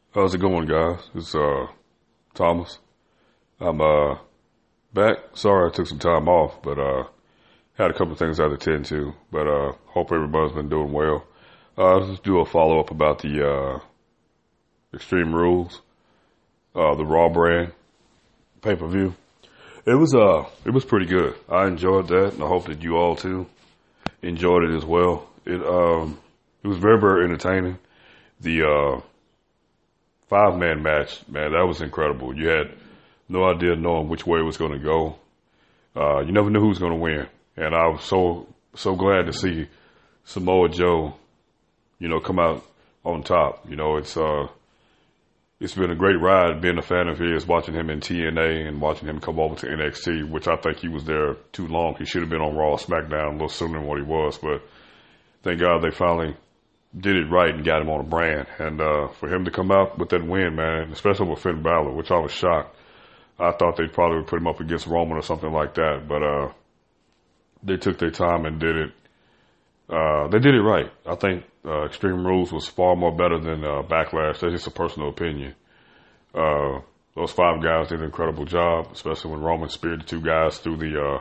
How's it going, guys? It's Thomas. I'm back. Sorry I took some time off, but had a couple of things I had to attend to. But hope everybody's been doing well. Let's do a follow up about the Extreme Rules, the Raw brand pay per view. It was pretty good. I enjoyed that, and I hope that you all too enjoyed it as well. It was very, very entertaining. The 5-man match, man, that was incredible. You had no idea knowing which way it was going to go. You never knew who was going to win. And I was so glad to see Samoa Joe, come out on top. It's been a great ride being a fan of his, watching him in TNA and watching him come over to NXT, which I think he was there too long. He should have been on Raw or SmackDown a little sooner than what he was. But thank God they finally did it right and got him on a brand. And for him to come out with that win, man, especially with Finn Balor, which I was shocked. I thought they'd probably put him up against Roman or something like that. But they took their time and did it. They did it right. I think Extreme Rules was far more better than Backlash. That's just a personal opinion. Those 5 guys did an incredible job, especially when Roman speared the 2 guys through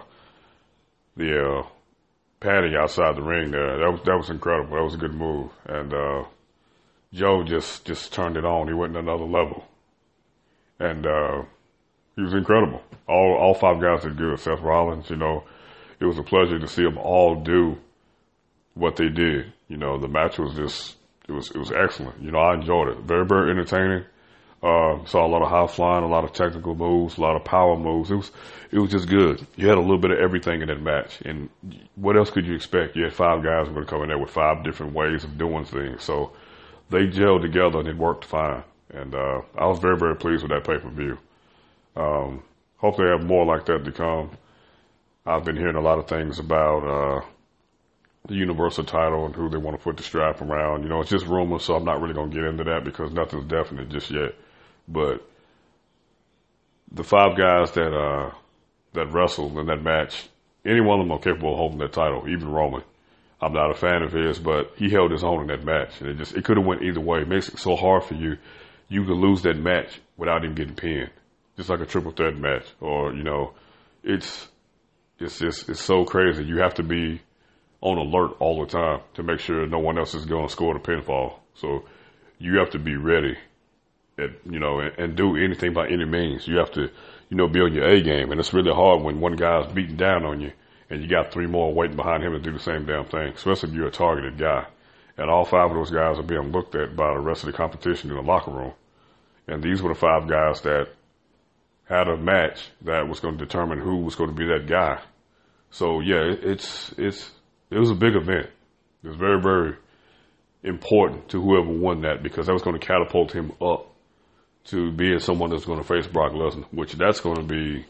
the padding outside the ring there. That was incredible. That was a good move. And Joe just turned it on. He went to another level. And he was incredible. All 5 guys did good. Seth Rollins, it was a pleasure to see them all do what they did. The match was it was excellent. I enjoyed it. Very, very entertaining. Saw a lot of high flying, a lot of technical moves, a lot of power moves. It was just good. You had a little bit of everything in that match. And what else could you expect? You had 5 guys who were coming there with 5 different ways of doing things. So they gelled together and it worked fine. And I was very, very pleased with that pay-per-view. Hope they have more like that to come. I've been hearing a lot of things about the Universal title and who they want to put the strap around. It's just rumors, so I'm not really going to get into that because nothing's definite just yet. But the 5 guys that wrestled in that match, any one of them are capable of holding that title, even Roman. I'm not a fan of his, but he held his own in that match. And it could have went either way. It makes it so hard for you. You could lose that match without even getting pinned. Just like a triple threat match. Or, it's so crazy. You have to be on alert all the time to make sure no one else is going to score the pinfall. So you have to be ready and do anything by any means. You have to, be on your A game. And it's really hard when one guy's beating down on you and you got 3 more waiting behind him to do the same damn thing, especially if you're a targeted guy. And all 5 of those guys are being looked at by the rest of the competition in the locker room. And these were the 5 guys that had a match that was going to determine who was going to be that guy. So yeah, it was a big event. It was very, very important to whoever won that because that was going to catapult him up to being someone that's going to face Brock Lesnar, which that's going to be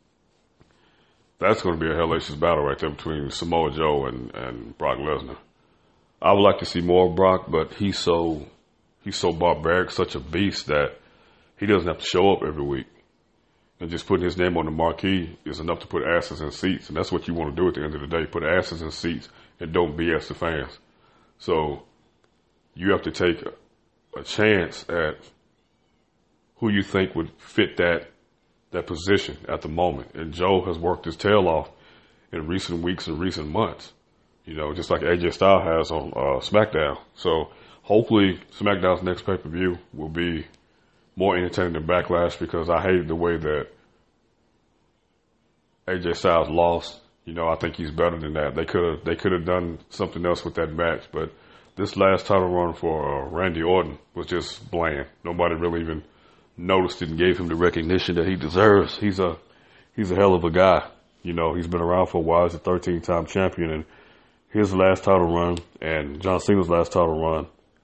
a hellacious battle right there between Samoa Joe and Brock Lesnar. I would like to see more of Brock, but he's so barbaric, such a beast that he doesn't have to show up every week. And just putting his name on the marquee is enough to put asses in seats. And that's what you want to do at the end of the day. Put asses in seats and don't BS the fans. So you have to take a chance at who you think would fit that position at the moment. And Joe has worked his tail off in recent weeks and recent months. Just like AJ Styles has on SmackDown. So hopefully SmackDown's next pay-per-view will be more entertaining than Backlash because I hated the way that AJ Styles lost. I think he's better than that. They could have done something else with that match, but this last title run for Randy Orton was just bland. Nobody really even noticed it and gave him the recognition that he deserves. He's a hell of a guy. He's been around for a while. He's a 13-time champion, and his last title run and John Cena's last title run,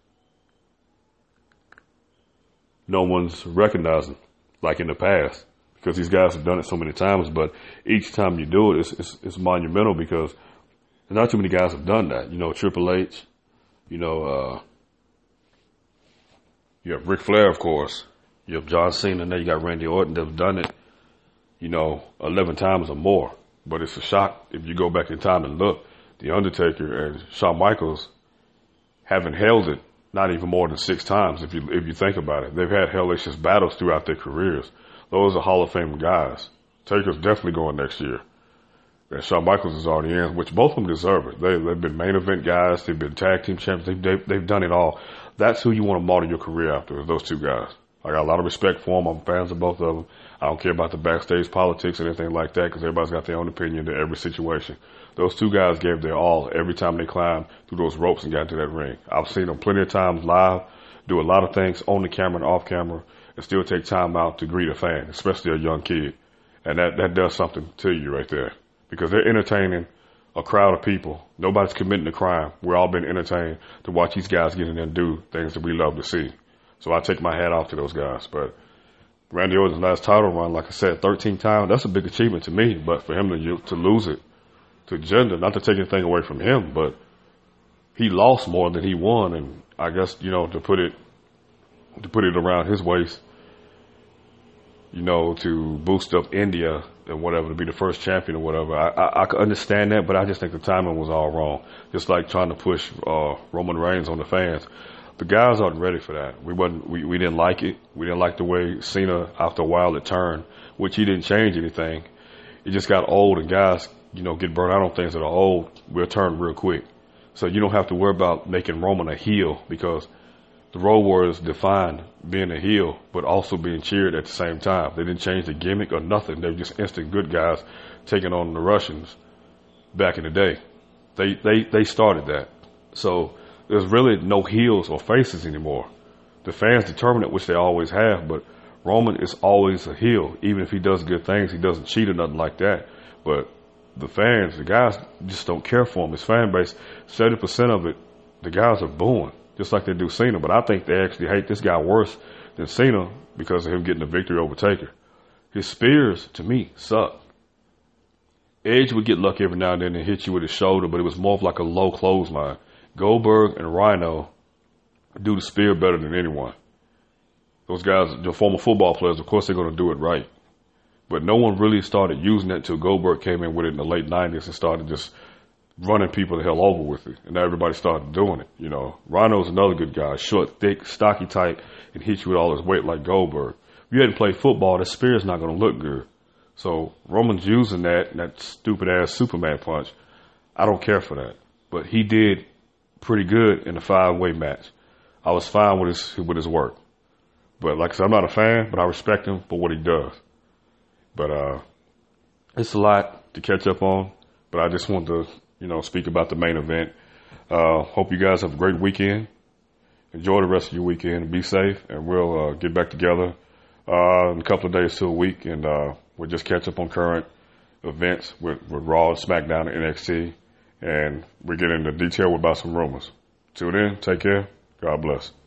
no one's recognizing like in the past because these guys have done it so many times. But each time you do it, it's monumental because not too many guys have done that. Triple H, you have Ric Flair, of course. You have John Cena, and then you got Randy Orton that's done it, 11 times or more. But it's a shock if you go back in time and look. The Undertaker and Shawn Michaels haven't held it not even more than 6 times if you think about it. They've had hellacious battles throughout their careers. Those are Hall of Fame guys. Taker's definitely going next year. And Shawn Michaels is already in, which both of them deserve it. They've been main event guys. They've been tag team champions. They've done it all. That's who you want to model your career after, is those 2 guys. I got a lot of respect for them. I'm fans of both of them. I don't care about the backstage politics or anything like that because everybody's got their own opinion to every situation. Those 2 guys gave their all every time they climbed through those ropes and got into that ring. I've seen them plenty of times live, do a lot of things on the camera and off camera, and still take time out to greet a fan, especially a young kid. And that does something to you right there because they're entertaining a crowd of people. Nobody's committing a crime. We're all being entertained to watch these guys get in there and do things that we love to see. So I take my hat off to those guys. But Randy Orton's last title run, like I said, 13 times, that's a big achievement to me. But for him to lose it to Jinder, not to take anything away from him, but he lost more than he won. And I guess, to put it around his waist, to boost up India and whatever, to be the first champion or whatever. I could understand that, but I just think the timing was all wrong. Just like trying to push Roman Reigns on the fans. The guys aren't ready for that. We didn't like it. We didn't like the way Cena, after a while, it turned, which he didn't change anything. It just got old, and guys, get burned out on things that are old. We'll turn real quick. So you don't have to worry about making Roman a heel because the Road Warriors defined being a heel, but also being cheered at the same time. They didn't change the gimmick or nothing. They were just instant good guys taking on the Russians back in the day. They started that. So there's really no heels or faces anymore. The fans determine it, which they always have, but Roman is always a heel. Even if he does good things, he doesn't cheat or nothing like that. But the fans, the guys just don't care for him. His fan base, 70% of it, the guys are booing, just like they do Cena. But I think they actually hate this guy worse than Cena because of him getting the victory over Taker. His spears, to me, suck. Edge would get lucky every now and then and hit you with his shoulder, but it was more of like a low clothesline. Goldberg and Rhino do the spear better than anyone. Those guys, the former football players, of course they're going to do it right. But no one really started using it until Goldberg came in with it in the late 90s and started just running people the hell over with it. And now everybody started doing it, Rhino's another good guy, short, thick, stocky type, and hit you with all his weight like Goldberg. If you hadn't played football, the spear's not going to look good. So Roman's using that stupid-ass Superman punch. I don't care for that. But he did pretty good in the 5-way match. I was fine with his work. But like I said, I'm not a fan, but I respect him for what he does. But it's a lot to catch up on. But I just wanted to, speak about the main event. Hope you guys have a great weekend. Enjoy the rest of your weekend. Be safe, and we'll get back together in a couple of days to a week, and we'll just catch up on current events with Raw, SmackDown, and NXT, and we'll get into detail about some rumors. Till then, take care. God bless.